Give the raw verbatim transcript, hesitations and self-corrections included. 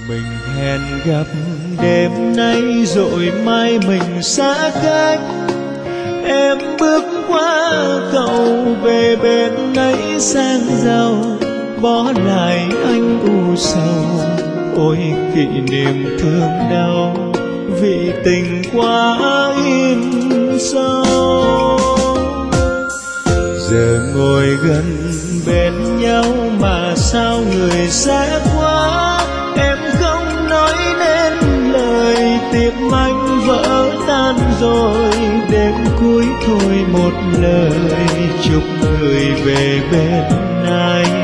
Mình hẹn gặp đêm nay rồi mai mình xa cách. Em bước qua cầu về bên ấy sang giàu, bỏ lại anh u sầu. Ôi kỷ niệm thương đau vì tình quá in sâu. Giờ ngồi gần bên nhau mà sao người xa quá. Em không nói nên lời, tim anh vỡ tan rồi. Đêm cuối thôi một lời chúc người về bên ai.